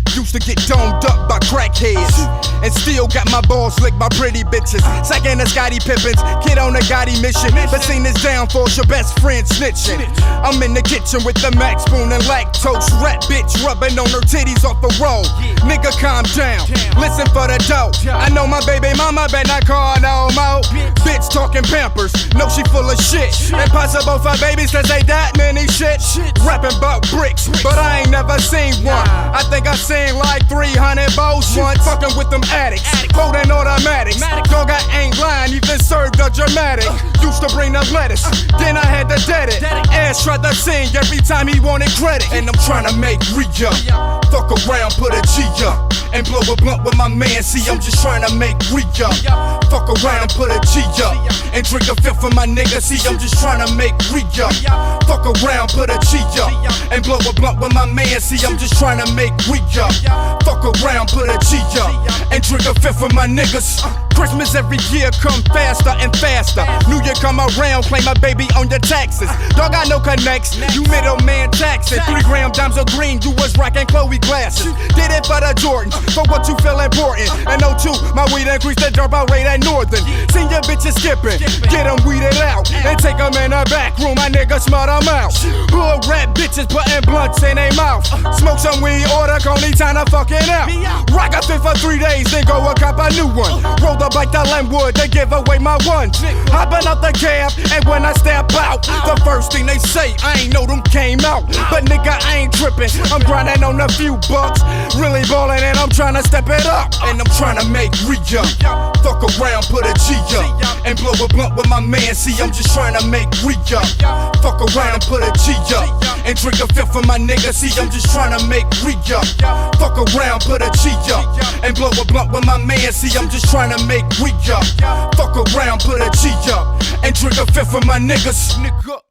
Used to get domed up by crackheads, and still got my balls licked by pretty bitches. Second to Scottie Pippins, kid on a Gotti mission, but seen this downfall's your best friend snitching. I'm in the kitchen with the Mac spoon and lactose. Rat bitch rubbing on her titties off the road. Nigga, calm down, listen for the dough. I know my baby mama bet not call no more. Bitch talking Pampers, know she full of shit. Impossible for babies to say that many shit. Rapping about bricks, but I ain't never seen one. I think I seen like 300 bows once. Fucking with them addicts, holding automatics. Dog, I ain't lying, even served a dramatic. Used to bring the lettuce, then I had to dead it. Ass tried to sing every time he wanted credit. And I'm trying to make re-up. Fuck around, put a G up, and blow a blunt with my man. See, I'm just trying to make re-up. Fuck around, put a G up, and drink a fifth for my nigga. See, I'm just trying to make re-up. Fuck around, put a G up, and blow a blunt with my man. See, I'm just trying to make re-up. Fuck around, put a G up, and drink a fifth for my niggas. Christmas every year come faster and faster. New Year come around, claim my baby on your taxes. Dog, I no connects, you middleman taxing. 3 gram dimes of green, you was rocking Chloe glasses. Did it for the Jordan, for what you feel important. And 02, my weed increased the dropout rate at Northern. Seen your bitches skipping, get them weeded out, and take them in the back room, my nigga smart them out. Hood rap bitches putting blunts in their mouth. Smoke some weed, order Coney, time to fucking out. Rock a fit for 3 days, then go a cop a new one. Roll the bike to Lenwood, they give away my one. Hopping up the cab, and when I step out, the first thing they say, I ain't know them came out. But nigga, I ain't tripping, I'm grinding on a few bucks. Really ballin' and I'm trying to step it up. And I'm trying to make re-up. Fuck around, put a G up, and blow a blunt with my man. See, I'm just trying to make re-up. Fuck around, put a G up, and drink a fifth for my nigga. See, I'm just trying to make re-up. Fuck around, put a G up, and blow a blunt with my man. See, I'm just trying to make re-up. Fuck around, put a G up, and drink a fifth for my niggas.